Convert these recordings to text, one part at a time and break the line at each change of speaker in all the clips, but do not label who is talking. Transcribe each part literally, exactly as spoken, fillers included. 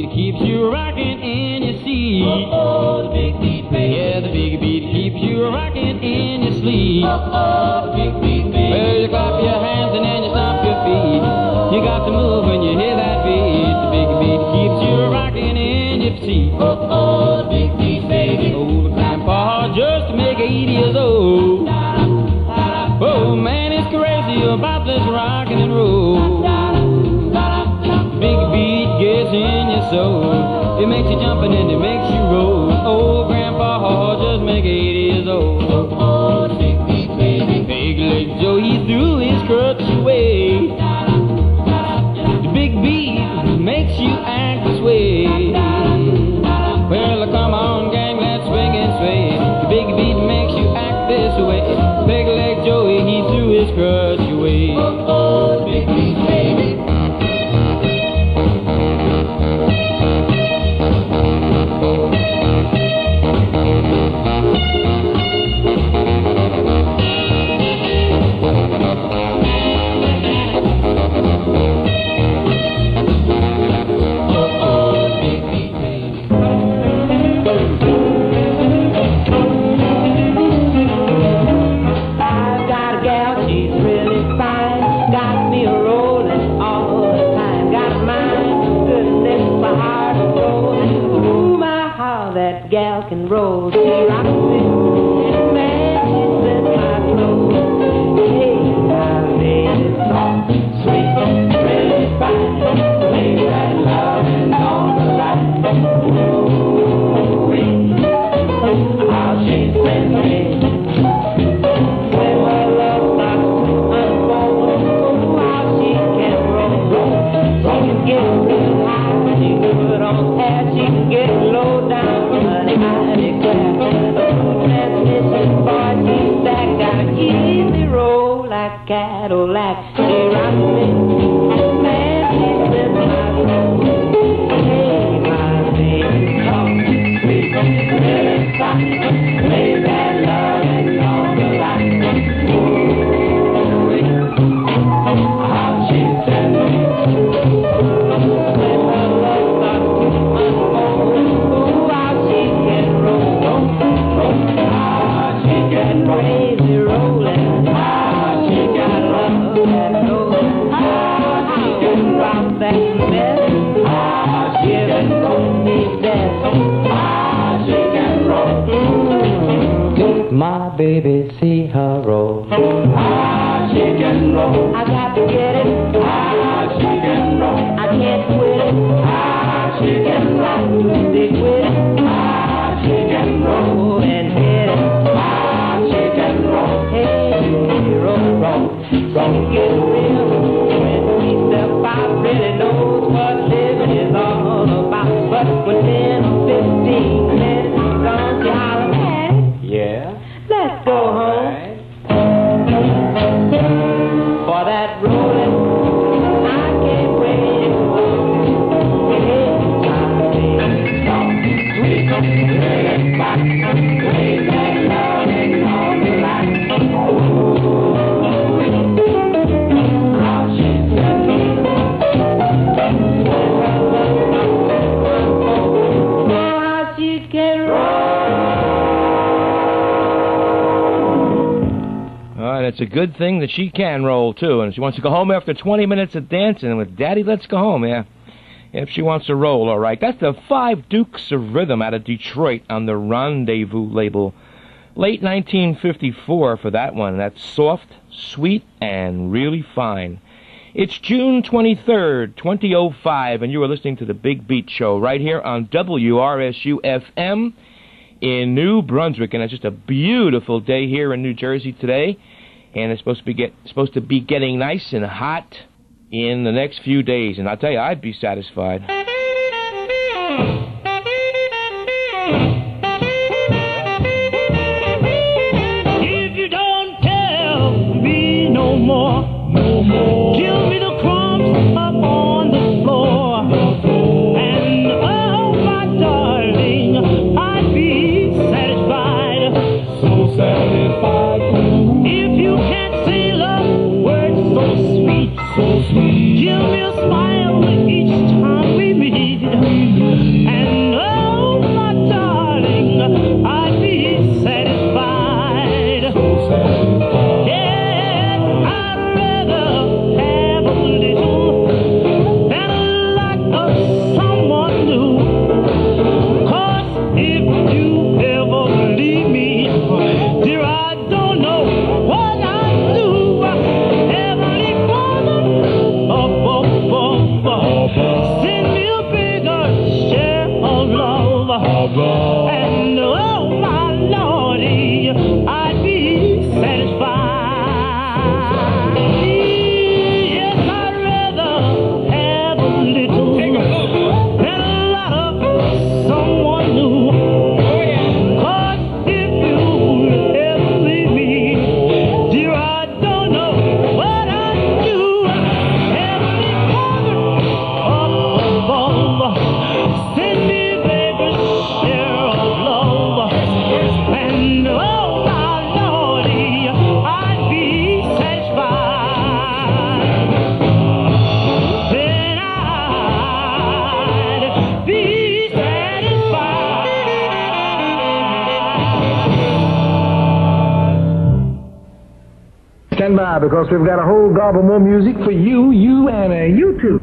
beat keeps you rocking in your seat.
Oh, the big beat, baby.
Yeah, the big beat keeps you rocking in your sleep.
Oh, the big beat, baby.
Well, you clap your hands and then you stomp your feet. You got to move when you hear that beat. The big beat keeps you rocking in your seat.
Oh, the big beat, baby.
Old grandpa just to make eighty years old. Oh, man, it's crazy about this rockin' and roll. Big beat gets in your soul. It makes you jump and then it makes you roll. Old grandpa just make eighty years old.
Oh, the big beat, baby.
Big leg Joe, he threw his crutch away. The big beat makes you act this way. Well, come on, gang, let's swing and sway. The big beat makes you act this way. Big leg Joey, he threw his crutch away.
Oh, the big beat, baby.
Gal can roll, she rocks it, man, she sets my clothes. Hey, my baby's soft, sweet, really fine. Lay that lovin' on the line. Ooh, how she spends me. When her love starts to unfold, oh, how she can roll, roll. She can get real high, she can put on hair, she can get low down. I declare, transmission boy, she's that guy. Easy roll like Cadillac. She rocks me, man, she sets my soul. Hey, my baby, come, sweet, really fine. Lay that lovin' on the line. Ooh, how she sets me. When her love starts to unfold, ooh, how she can roll, how she can crazy rollin', how she got love that knows, how she can rock that mess, how she can roll me death, how she can roll. Mm-hmm. My baby, see her roll, how she can roll. I got to get it, how she can roll. I can't quit it, how she can roll. Stick with it, how she can roll and hit it, how she can roll. Hey, roll, roll, roll, get real. When we step out, really knows what living is all about. But when ten or fifteen minutes gone, you holler, hey,
Yeah?
let's go home. For that rolling, I can't wait. Hey, my baby, soft, sweet, really fine. Lay that lovin' on the line. How she sets me. How she can
All right, it's a good thing that she can roll, too. And she wants to go home after twenty minutes of dancing with Daddy, let's go home, yeah. If she wants to roll, all right. That's the Five Dukes of Rhythm out of Detroit on the Rendezvous label. Late nineteen fifty-four for that one. That's soft, sweet, and really fine. It's June twenty-third, twenty oh five, and you are listening to the Big Beat Show right here on W R S U F M in New Brunswick. And it's just a beautiful day here in New Jersey today. And it's supposed to be get supposed to be getting nice and hot in the next few days. And I'll tell you, I'd be satisfied.
If you don't tell me no more, no more, give me the crumbs up on the floor. And oh, my darling, I'd be satisfied. So satisfied. If you can't say love words so sweet, so sweet, give me a smile each time we
by because we've got a whole gobble more music for you, you, and uh, you too.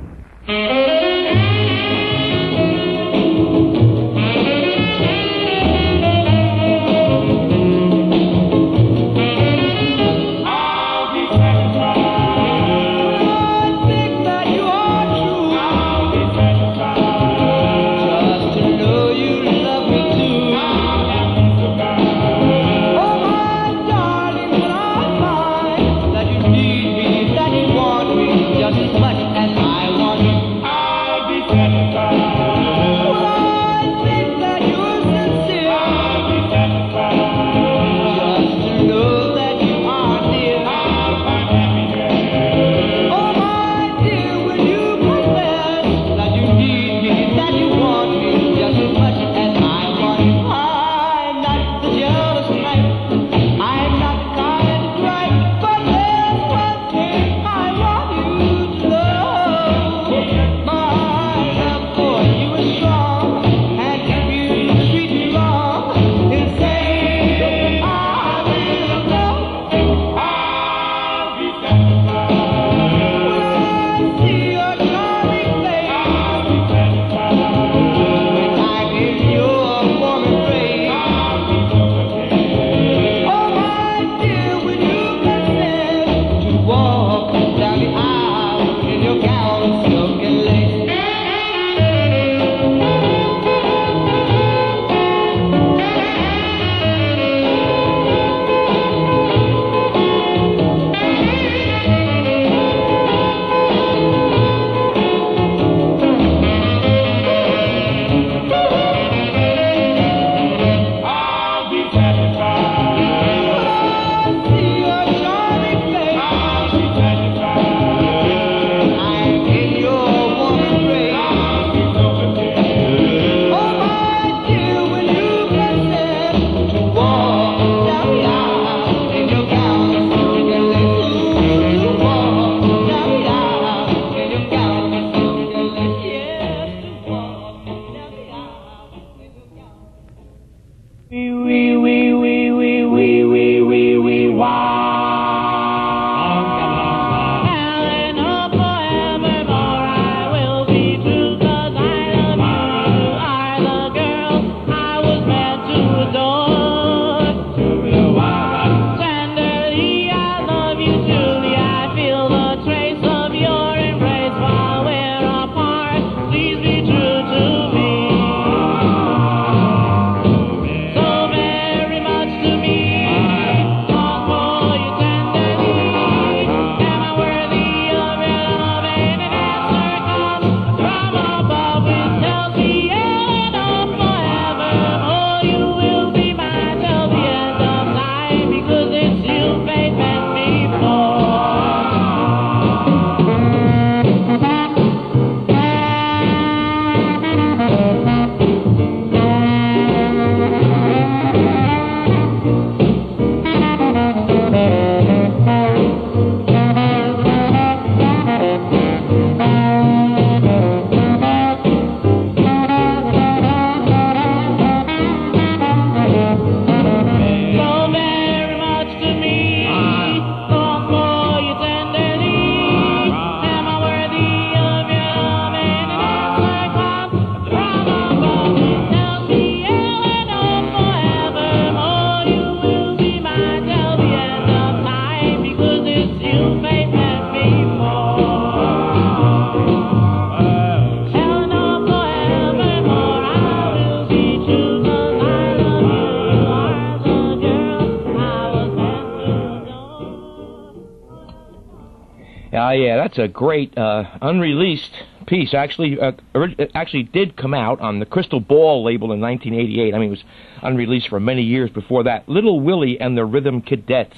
Uh, yeah, that's a great uh, unreleased piece. Actually, uh, it actually did come out on the Crystal Ball label in nineteen eighty-eight. I mean, it was unreleased for many years before that. Little Willie and the Rhythm Cadets.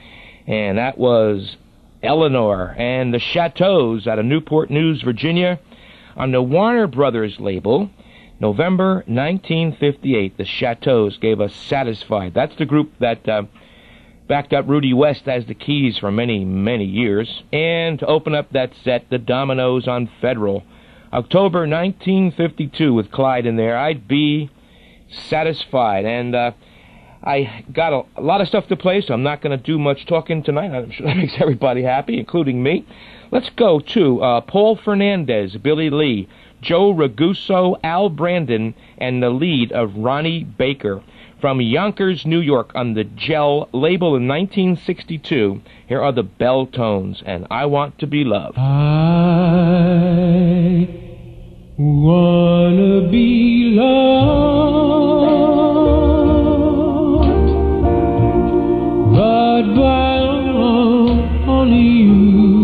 And that was Eleanor and the Chateaus out of Newport News, Virginia, on the Warner Brothers label. November nineteen fifty-eight, the Chateaus gave us Satisfied. That's the group that uh, backed up Rudy West as the keys for many, many years. And to open up that set, the Dominoes on Federal. October nineteen fifty-two with Clyde in there. I'd be satisfied. And uh, I got a, a lot of stuff to play, so I'm not going to do much talking tonight. I'm sure that makes everybody happy, including me. Let's go to uh, Paul Fernandez, Billy Lee, Joe Raguso, Al Brandon, and the lead of Ronnie Baker. From Yonkers, New York, on the Gel label in nineteen sixty-two, here are the Bell Tones, and I Want to Be Loved.
I wanna be loved, but by only you.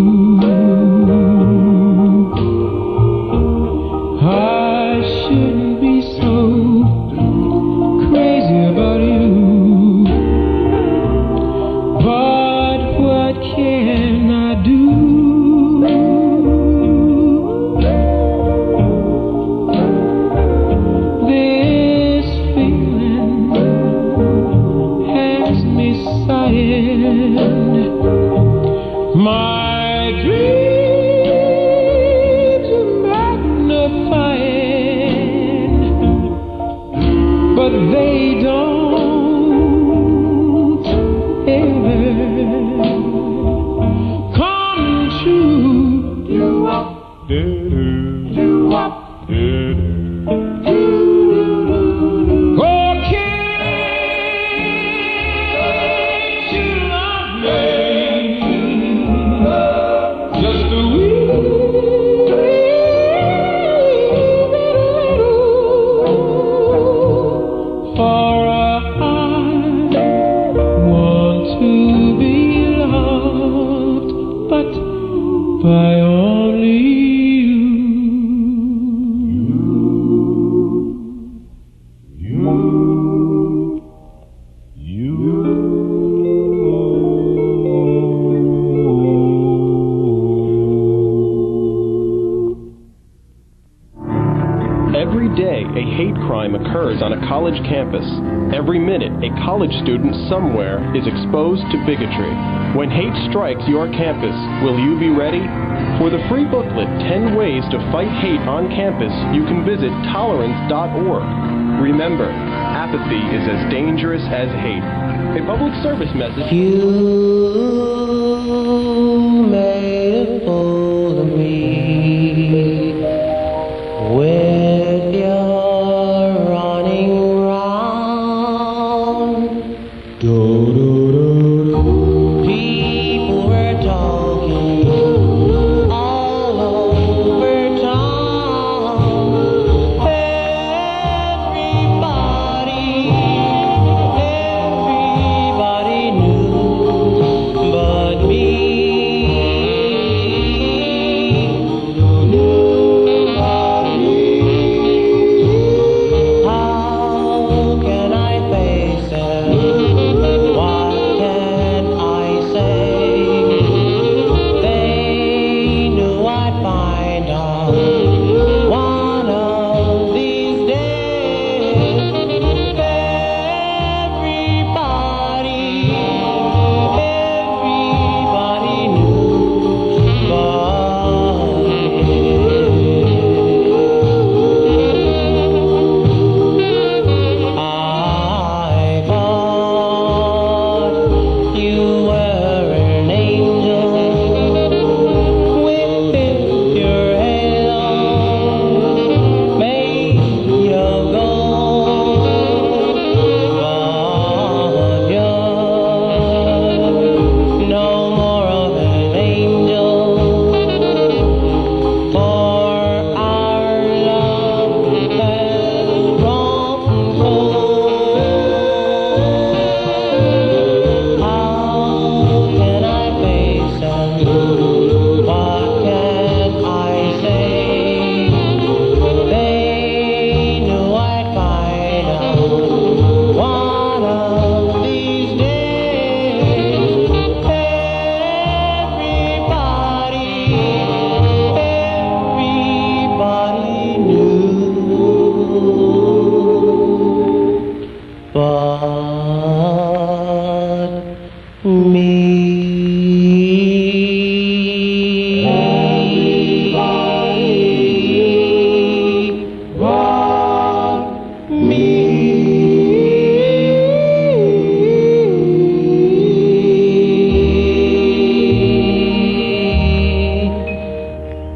I shouldn't be so crazy about you, but what can I do? This feeling has me sighing. My dreams are magnifying, but they don't ever come true. Do up, do do up, do do. Oh, can't you love me just a wee little? For I want to be loved, but by only you. You,
Every day, a hate crime occurs on a college campus. Every minute, a college student somewhere is exposed to bigotry. When hate strikes your campus, will you be ready? For the free booklet, ten Ways to Fight Hate on Campus, you can visit tolerance dot org. Remember, apathy is as dangerous as hate. A public service message.
You made a fool of me with your running round. Do, do, do, do. People were talking all over town. Everybody, everybody knew but me. How can I face it? What can I say? They knew I'd find out one of these days. Everybody, everybody knew but I thought you were an angel with pure halo.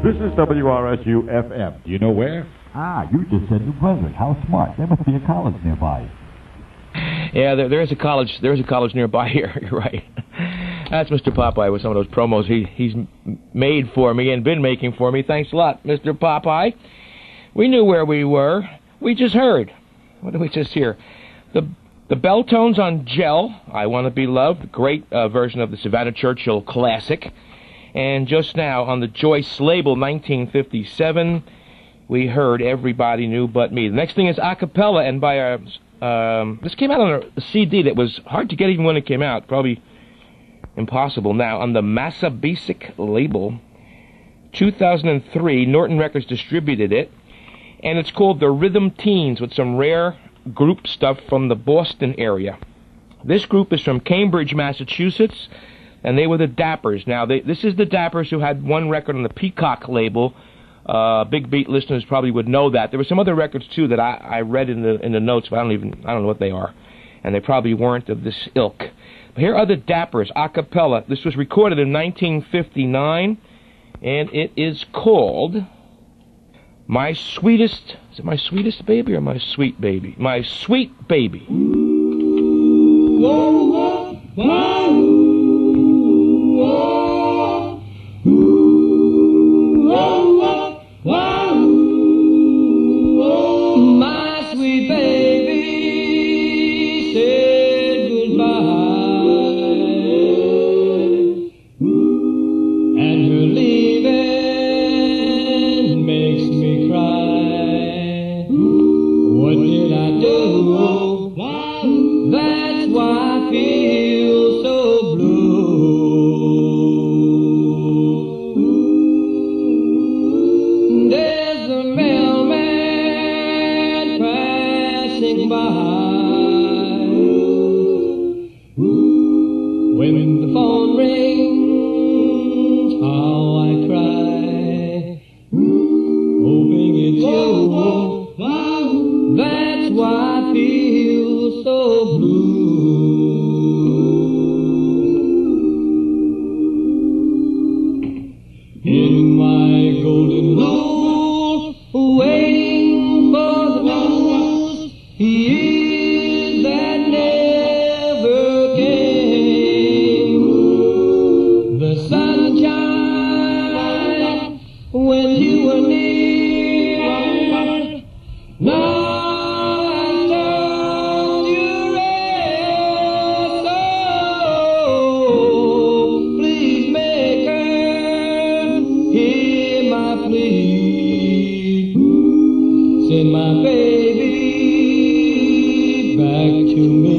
This is W R S U F M. Do you know where?
Ah, you just said New Brunswick. How smart. There must be a college nearby.
Yeah, there, there is a college. There is a college nearby here. You're right. That's Mister Popeye with some of those promos he he's made for me and been making for me. Thanks a lot, Mister Popeye. We knew where we were. We just heard. What did we just hear? The the bell tones on Gel, I Want to Be Loved, great uh, version of the Savannah Churchill classic. And just now on the Joyce label, nineteen fifty-seven, we heard Everybody Knew But Me. The next thing is a cappella, and by a um, this came out on a C D that was hard to get even when it came out, probably impossible now, on the Massabesic label. two thousand three, Norton Records distributed it, and it's called The Rhythm Teens, with some rare group stuff from the Boston area. This group is from Cambridge, Massachusetts, and they were the Dappers. Now, they, this is the Dappers who had one record on the Peacock label. Uh, Big Beat listeners probably would know that. There were some other records, too, that I, I read in the in the notes, but I don't even, I don't know what they are. And they probably weren't of this ilk. But here are the Dappers, a cappella. This was recorded in nineteen fifty-nine, and it is called My Sweetest, is it My Sweetest Baby or My Sweet Baby? My Sweet Baby.
Whoa, whoa, whoa. Whoa, whoa, whoa, whoa. My sweet baby said goodbye, and her leaving makes me cry. What did I do? That's why I feel so blue. There's a mailman passing by. When the phone rings, how I cry, hoping it's you. That's why I feel so blue. In my golden rule, waiting for the news, years that never came. The sunshine when you were near. Now I turned you red, so please make her hear my plea. Send my baby back to me,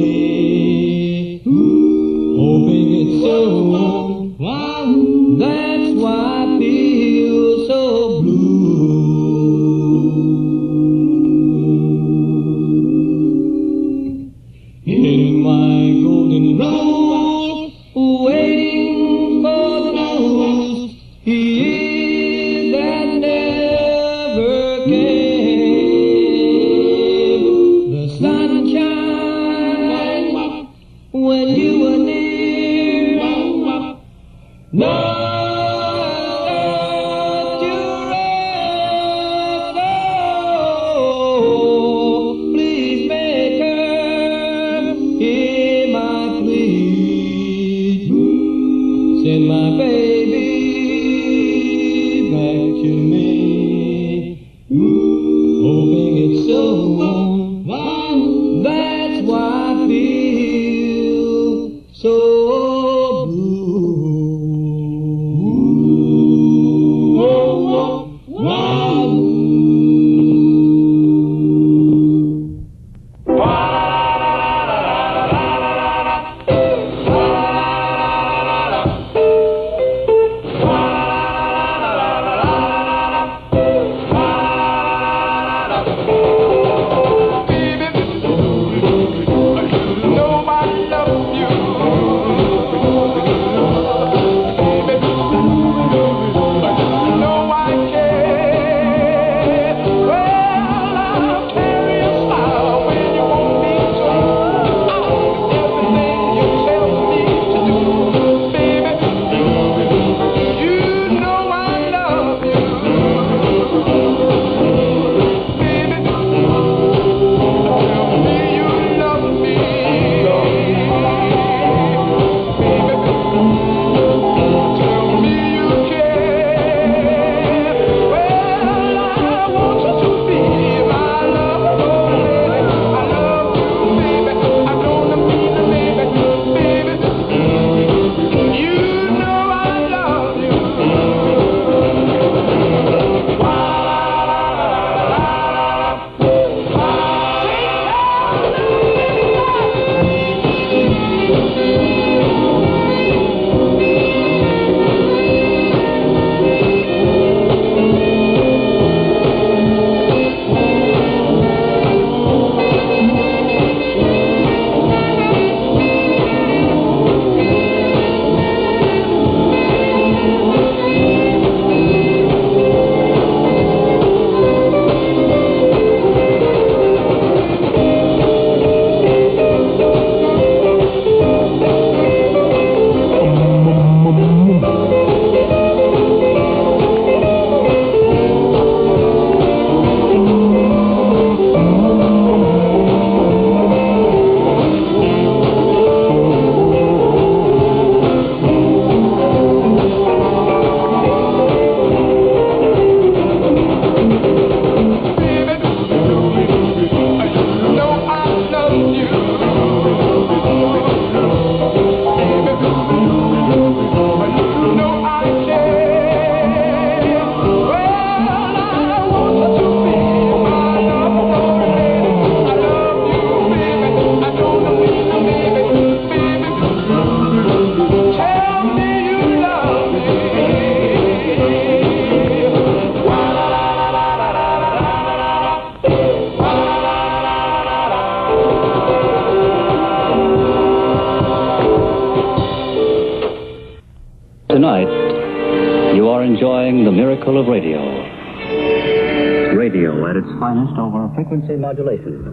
hoping it's so. That's why I feel so blue. In my golden rule, waiting for the news, years that never came. The sunshine
enjoying the miracle of radio. Radio at its finest over frequency modulation.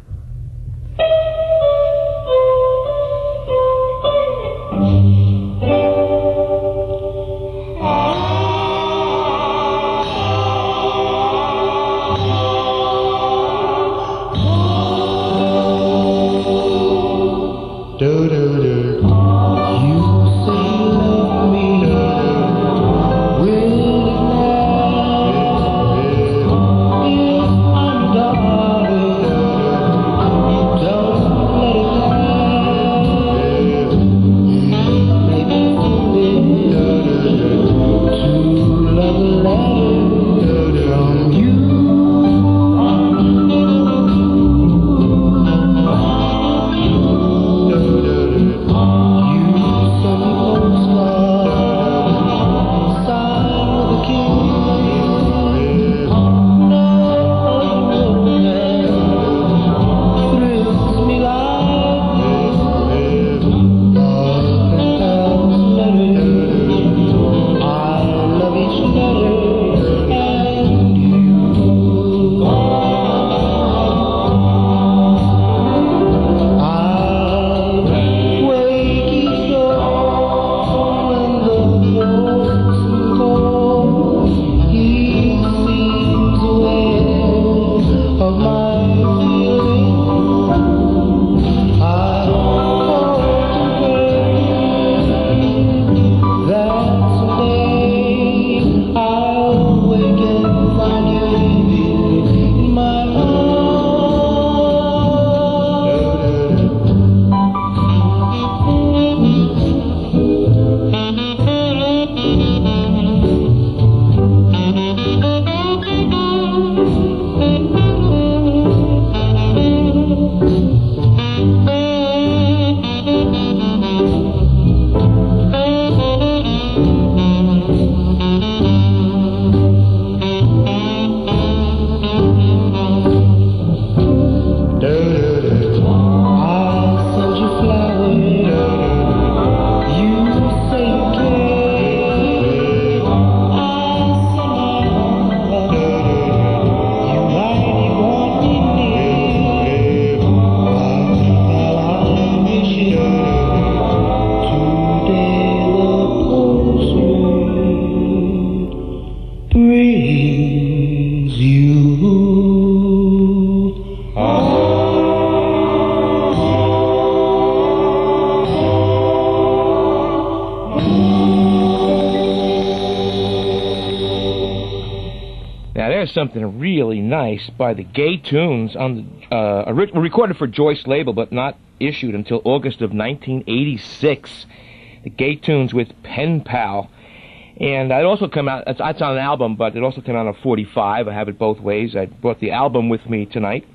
Something really nice by the Gay Tunes on the, uh, recorded for Joyce label, but not issued until August of nineteen eighty-six. The Gay Tunes with Pen Pal, and it also come out. It's, it's on an album, but it also came out on forty-five. I have it both ways. I brought the album with me tonight.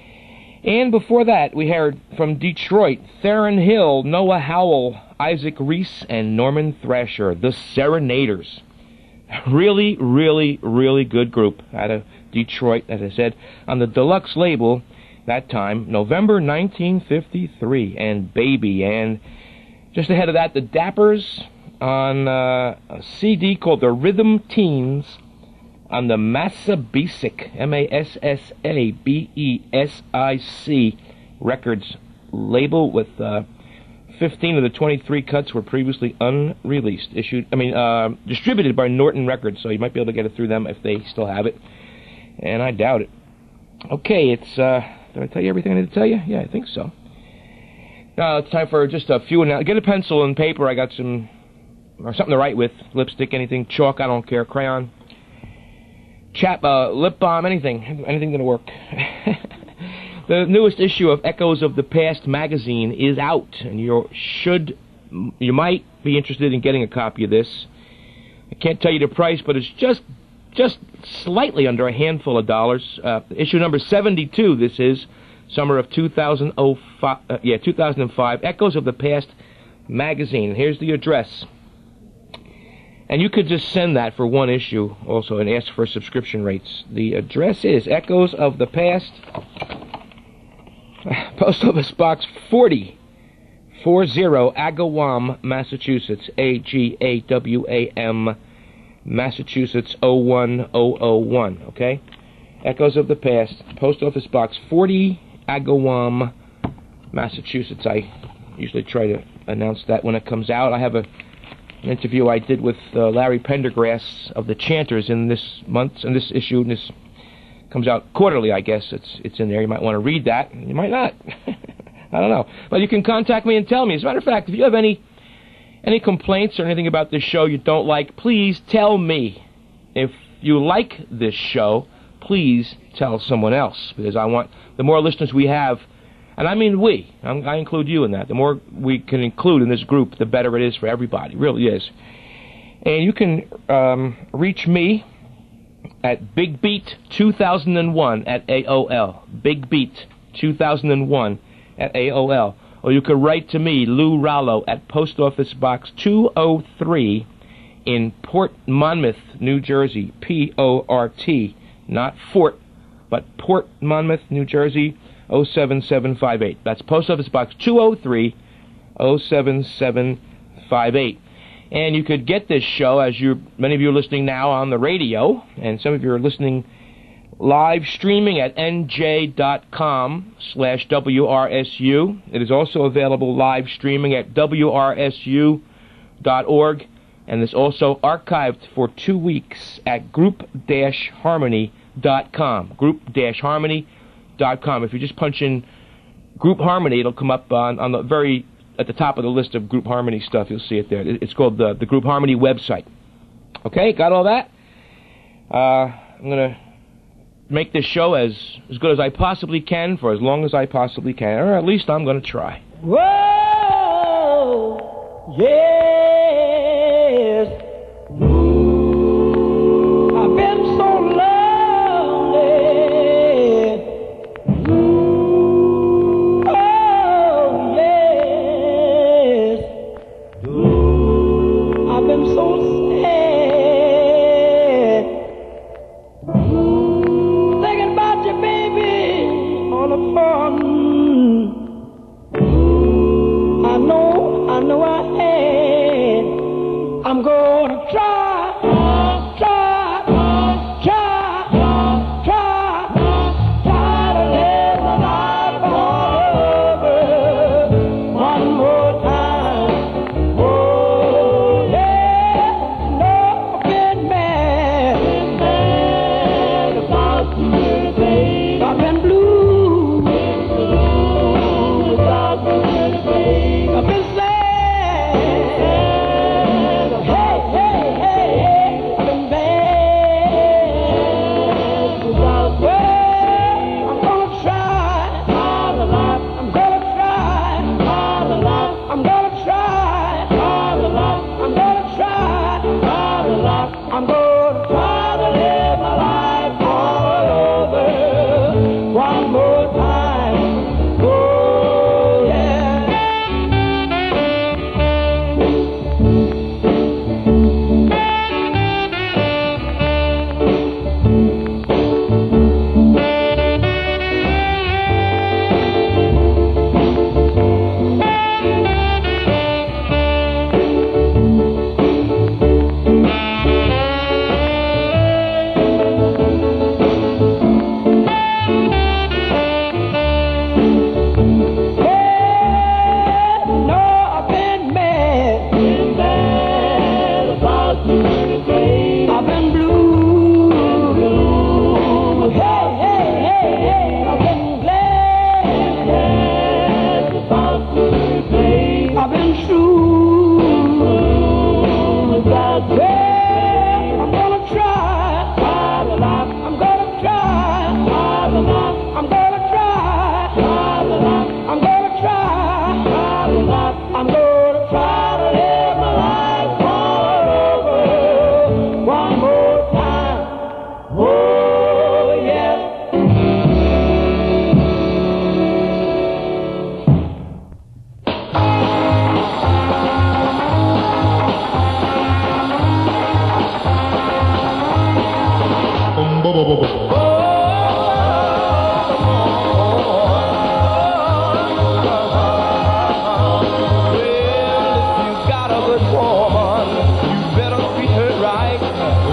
And before that, we heard from Detroit, Theron Hill, Noah Howell, Isaac Reese, and Norman Thrasher, the Serenaders. Really, really, really good group out of Detroit, as I said, on the deluxe label that time, November nineteen fifty-three, and Baby. And just ahead of that, the Dappers on uh, a C D called The Rhythm Teens on the Massabesic, M A S S A B E S I C Records label with uh, fifteen of the twenty-three cuts were previously unreleased, issued, I mean, uh, distributed by Norton Records, so you might be able to get it through them if they still have it, and I doubt it. Okay, it's, uh, did I tell you everything I need to tell you? Yeah, I think so. Now, it's time for just a few, now get a pencil and paper, I got some, or something to write with, lipstick, anything, chalk, I don't care, crayon, chap, uh, lip balm, anything, anything gonna work. The newest issue of Echoes of the Past magazine is out, and you should, you might be interested in getting a copy of this. I can't tell you the price, but it's just, just slightly under a handful of dollars. Uh, issue number seventy-two. This is summer of two thousand five. Uh, yeah, two thousand five. Echoes of the Past magazine. Here's the address, and you could just send that for one issue, also, and ask for subscription rates. The address is Echoes of the Past. Post Office Box forty, forty, Agawam, Massachusetts, A G A W A M, Massachusetts oh one oh oh one, okay? Echoes of the Past, Post Office Box forty, Agawam, Massachusetts. I usually try to announce that when it comes out. I have a, an interview I did with uh, Larry Pendergrass of the Chanters in this month, in this issue, and this comes out quarterly, I guess. It's it's in there. You might want to read that. You might not. I don't know. But you can contact me and tell me. As a matter of fact, if you have any any complaints or anything about this show you don't like, please tell me. If you like this show, please tell someone else, because I want, the more listeners we have, and I mean we, I'm, I include you in that, the more we can include in this group, the better it is for everybody. It really is. And you can um, reach me at Big Beat two thousand one at A O L. Big Beat two thousand one at A O L. Or you could write to me, Lou Rallo, at Post Office Box two oh three in Port Monmouth, New Jersey, P O R T, not Fort, but Port Monmouth, New Jersey, oh seven seven five eight. That's Post Office Box two oh three, oh seven seven five eight. And you could get this show, as you, many of you are listening now, on the radio, and some of you are listening live streaming at N J dot com slash W R S U. It is also available live streaming at W R S U dot org, and it's also archived for two weeks at group dash harmony dot com. group dash harmony dot com. If you just punch in Group Harmony, it'll come up on, on the very, at the top of the list of Group Harmony stuff. You'll see it there. It's called the, the Group Harmony website. Okay, got all that? Uh, I'm going to make this show as, as good as I possibly can for as long as I possibly can, or at least I'm going to try.
Whoa, yes. I've been so lonely. Oh, yes. I've been so sad. Thinking about you, baby, on the phone. I know, I know I had. I'm gonna try, try, try, try, try to live my life all over one more time. Oh, yeah, no, I've been mad, been mad about you, babe. I've been blue, been blue about you, babe. I've been sad. Hey, hey, hey, hey. I've been bad without you. I'm gonna try hard a lot. I'm gonna try hard a lot. I'm gonna try hard a lot. I'm gonna try hard a lot. I'm gonna try to live my life all over one more time. Oh, yeah. No, I've been mad, been mad about you, babe. I've been blue, blue. Hey, hey, hey, hey. I've been glad, glad about you, babe. I've been true without you. I'm gonna try hard a lot. I'm gonna try hard a lot. I'm gonna try hard a lot. I'm gonna try hard a lot. I'm gonna try to live my life all over one more time. Oh, yes. Well, if you got a good woman, you better treat her right.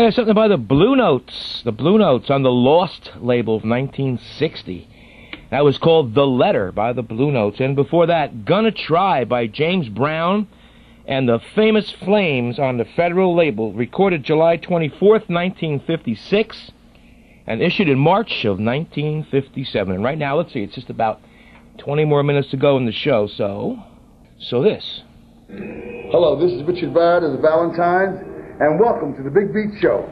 you something by the Blue Notes. The Blue Notes on the Lost label of nineteen sixty. That was called The Letter by the Blue Notes. And before that, Gonna Try by James Brown and the Famous Flames on the Federal label, recorded July twenty-fourth, nineteen fifty-six, and issued in March of nineteen fifty-seven. And right now, let's see, it's just about twenty more minutes to go in the show, so, so this.
Hello, this is Richard Bard of the Valentines, and welcome to the Big Beat Show.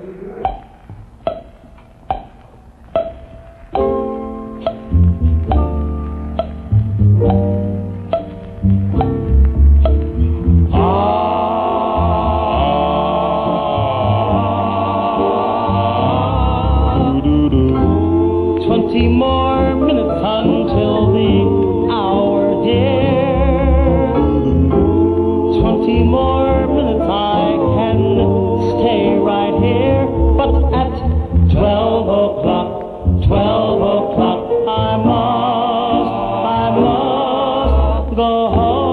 Twenty more minutes until the hour, dear. Twenty more minutes I can stay right here. But at twelve o'clock, twelve o'clock, I must, I must go home.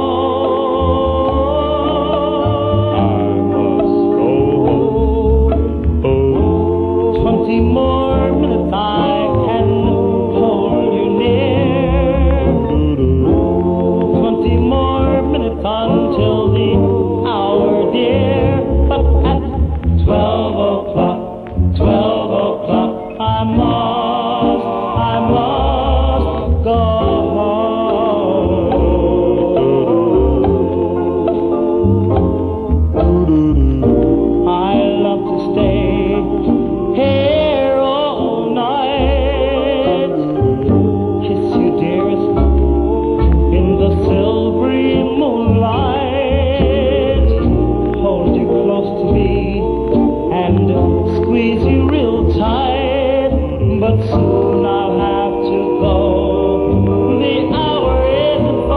I must go home. Twenty more minutes I can hold you near. Twenty more minutes until the hour, dear. But at twelve o'clock, twelve o'clock, I must, I must go home. I love to stay here all night, kiss you, dearest, in the silvery moonlight, hold you close to me and squeeze you real tight. But soon I'll have to go, the hour isn't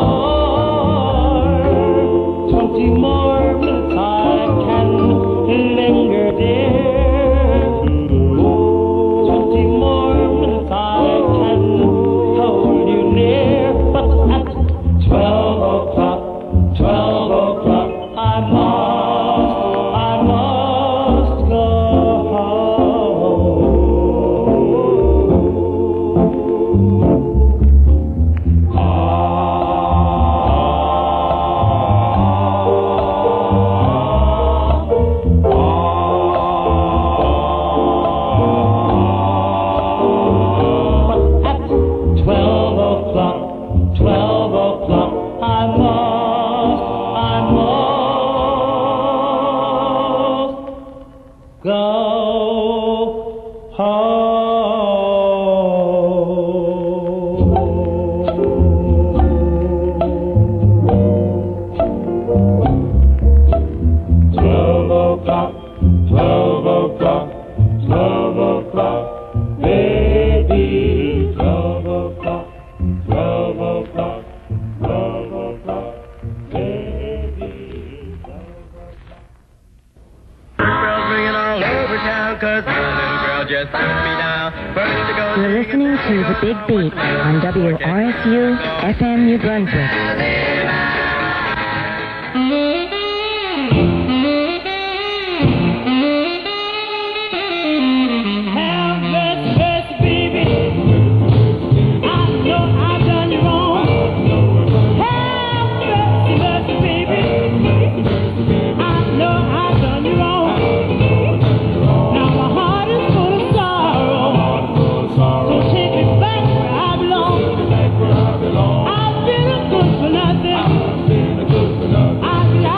far. Twenty more minutes I can linger, dear. Twenty more minutes I can hold you near. But at twelve o'clock, twelve o'clock, I must, I must go home. But at twelve o'clock, twelve o'clock, I must, I must go home. Twelve o'clock, twelve o'clock, twelve o'clock, baby. Twelve o'clock, twelve o'clock, twelve o'clock, baby.
Girls ringing all over town, 'cause one little girl just turned me down. First to go.
You're listening to The Big Beat on W R S U F M New Brunswick.
Have mercy, mercy, baby. I know I've done you wrong. Have mercy, mercy, baby. I know I've done you wrong. Now my heart is full of sorrow. So take me back where I belong. I've been a good for nothing. I've been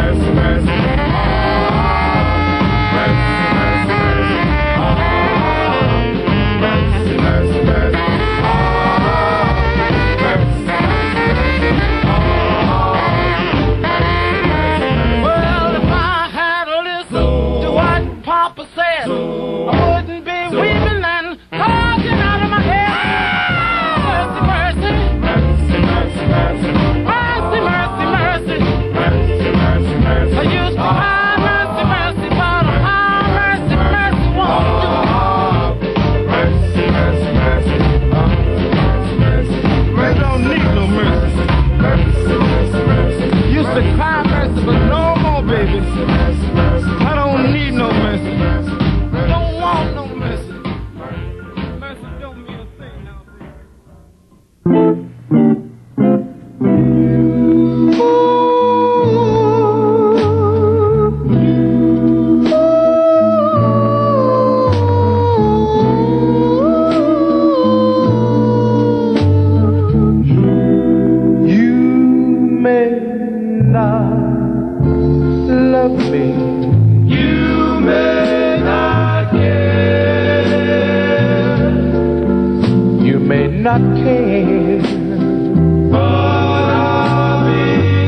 not care, but I'll be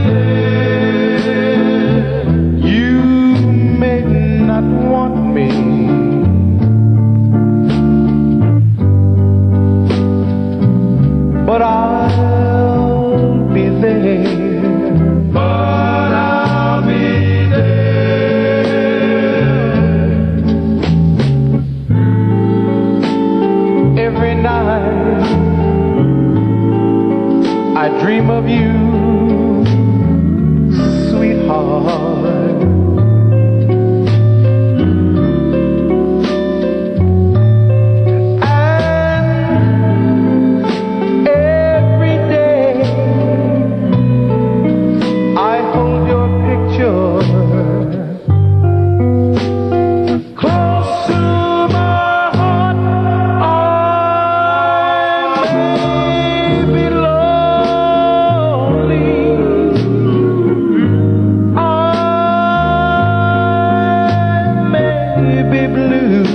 there. You may not want me, but I'll be there. But I'll be there. Every night I dream of you, sweetheart. And every day I hold your picture close to my heart. I may be lonely, I may be blue,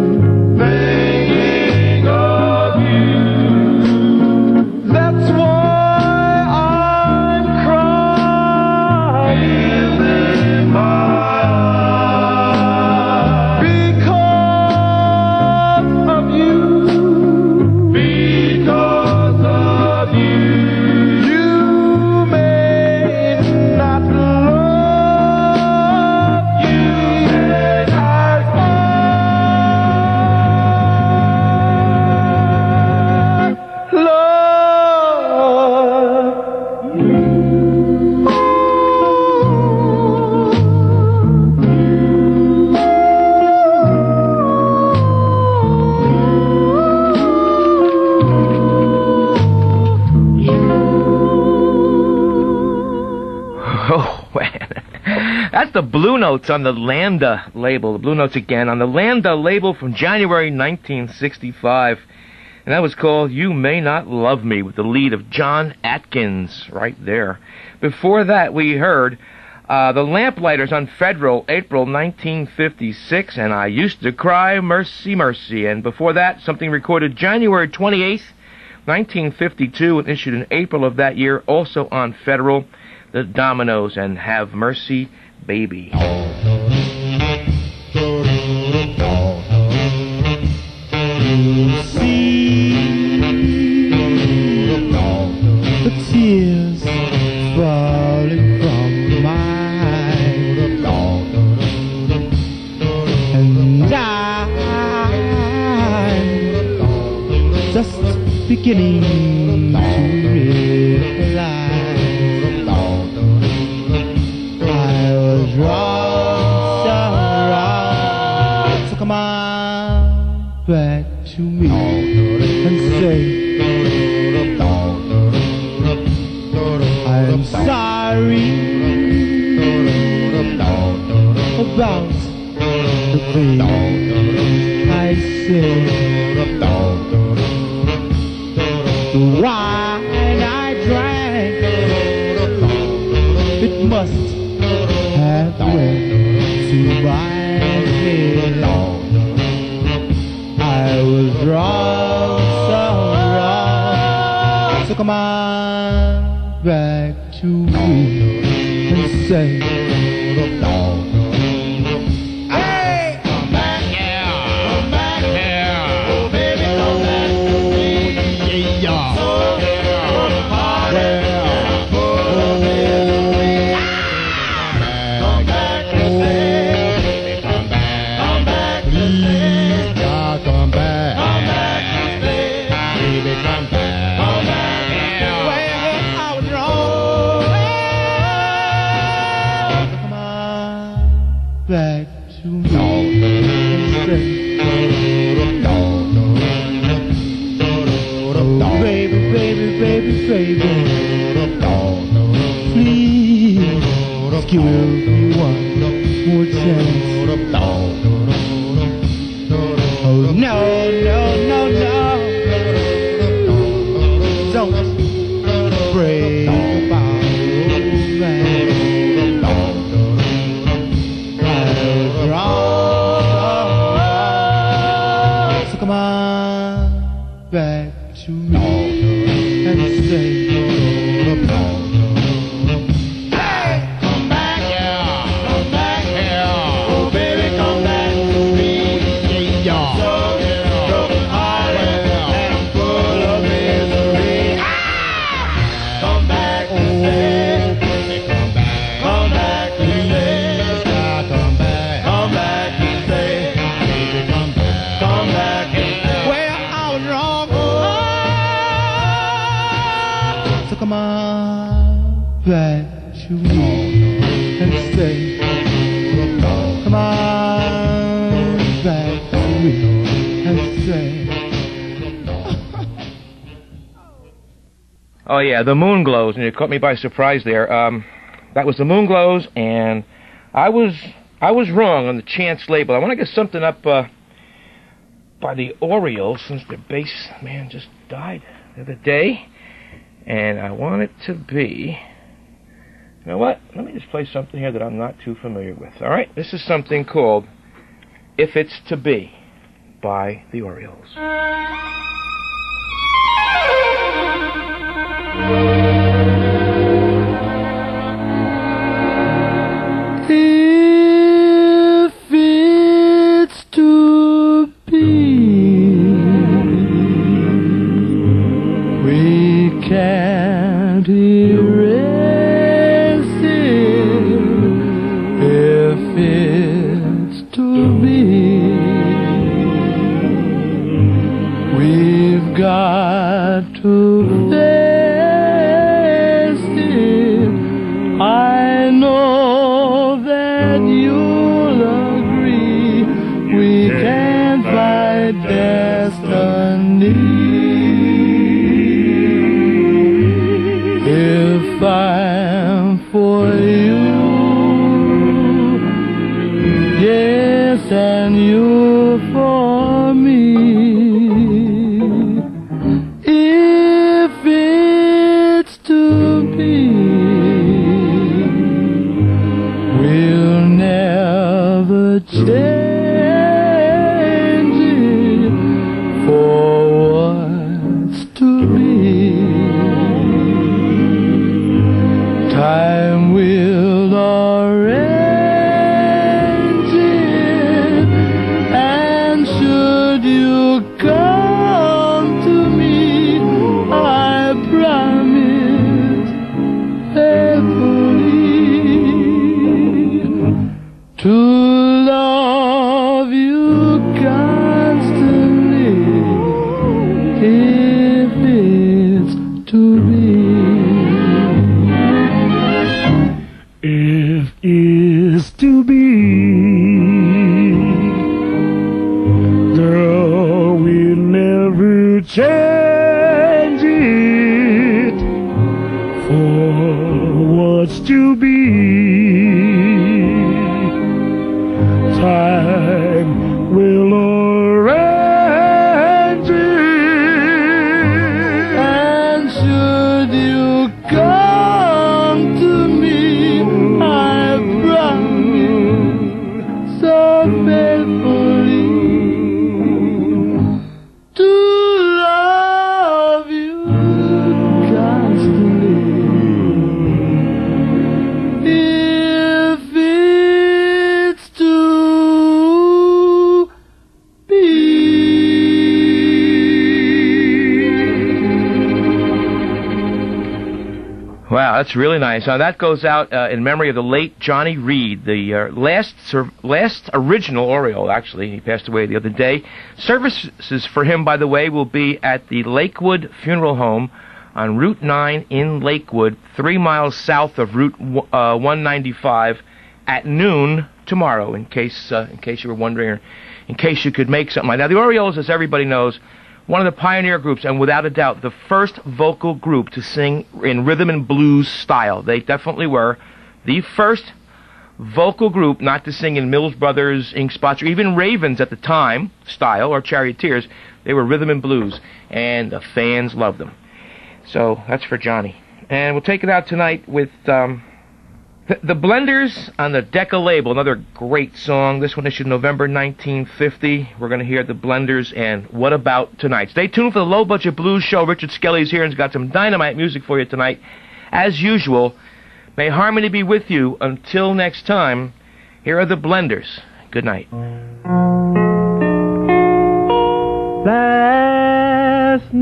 thinking of you. That's why I'm crying in my heart, because of you, because of you. You may not love, you may not love you.
Oh, man. That's the Blue Notes on the Lambda label. The Blue Notes again on the Lambda label from January nineteen sixty-five. And that was called You May Not Love Me, with the lead of John Atkins right there. Before that, we heard uh, the Lamplighters on Federal, April nineteen fifty-six, and I Used to Cry, Mercy, Mercy. And before that, something recorded January twenty-eighth, nineteen fifty-two, and issued in April of that year, also on Federal, the Dominoes and Have Mercy, Baby.
You see the tears falling from my eyes, and I'm just beginning to realize I was wrong, so wrong. So come on back to me and say I'm sorry about the things I said, the wine I drank, it must
survive it. I was wrong, so wrong. So come on back to me and say, hey, come back, yeah, come back, yeah, oh baby, come back to me, yeah, yeah. So hard, yeah. Back to me. Oh, baby, baby, baby, baby. Please, give me one more chance. Oh, no, no, no, no. Don't break about romance. So come on back to me and say, hey, come back, yeah, come back, yeah, oh baby, come back to me, yeah, yeah. So broken hearted and I'm full of misery. Ah! Come back and say, come back, come back and say, come back, come back and say, baby, come back, come back and say, well, I was wrong. So come on back to me and say, come on back to me and say.
Oh yeah, the Moon Glows, and you caught me by surprise there. Um, that was the Moon Glows, and I was I was wrong on the Chance label. I want to get something up uh, by the Orioles, since their bass man just died the other day, and I want it to be. You know what? Let me just play something here that I'm not too familiar with. All right, this is something called "If It's to Be" by the Orioles.
If it's to be, we can't erase it. If it's to be, we've got to face it. I know that you'll agree we can't fight destiny. If I'm for you, yes, and you're for me. If it's to be, we'll never change it for what's to be. Time will arrange it, and should you come to me, I promise faithfully to love you constantly. If it's to be, if it's to be, girl, we'll never change it for what's to be. Time will arrange it, and should you come to me, I promise
that's really nice. Now, that goes out uh, in memory of the late Johnny Reed, the uh, last sur- last original Oriole, actually. He passed away the other day. Services for him, by the way, will be at the Lakewood Funeral Home on Route nine in Lakewood, three miles south of Route uh, one ninety-five, at noon tomorrow, in case uh, in case you were wondering, or in case you could make something like that. Now, the Orioles, as everybody knows, one of the pioneer groups, and without a doubt, the first vocal group to sing in rhythm and blues style. They definitely were the first vocal group not to sing in Mills Brothers, Ink Spots, or even Ravens at the time style, or Charioteers. They were rhythm and blues, and the fans loved them. So that's for Johnny. And we'll take it out tonight with um, the, the Blenders on the Decca label, another great song. This one issued November nineteen fifty. We're going to hear the Blenders and What About Tonight. Stay tuned for the Low Budget Blues Show. Richard Skelly's here and has got some dynamite music for you tonight. As usual, may harmony be with you until next time. Here are the Blenders. Good night.
Last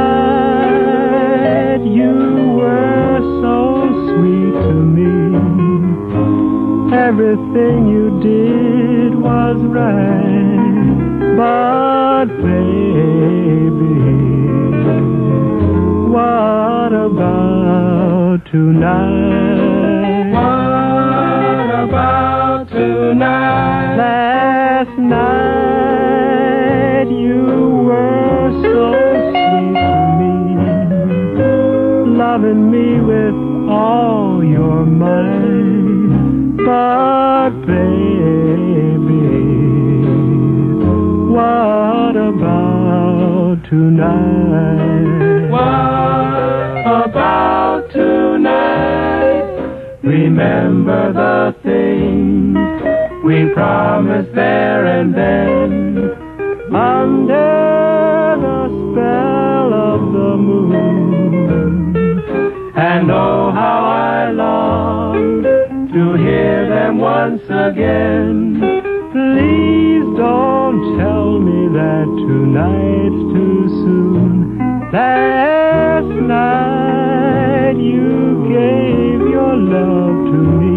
night you were so sweet to me. Everything you did was right, but baby, what about tonight? What about tonight? Last night you were so sweet to me, loving me with all your might. But baby, what about tonight? What about tonight? Remember the things we promised there and then, under the spell of the moon. And oh, how I long to hear them once again. Please don't tell me that tonight's too soon. Last night you gave your love to me,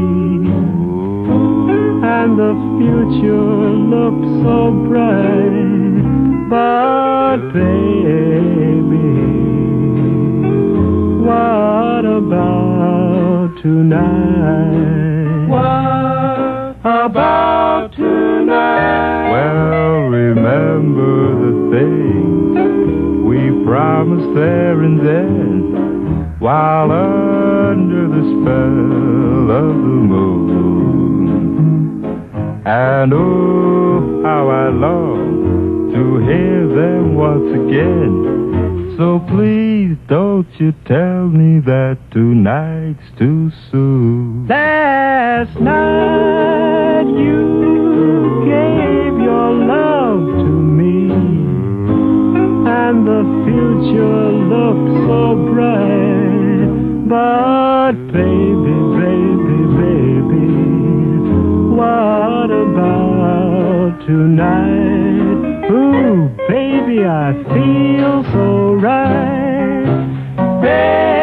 and the future looked so bright. But baby, what about tonight? What about tonight? Well, remember the things we promised there and then, while under the spell of the moon. And oh, how I long to hear them once again. So please don't you tell me that tonight's too soon. Last night you gave your love to me, and the future looked so bright. But baby, baby, baby, what about tonight? Ooh, baby, I feel so right. Baby,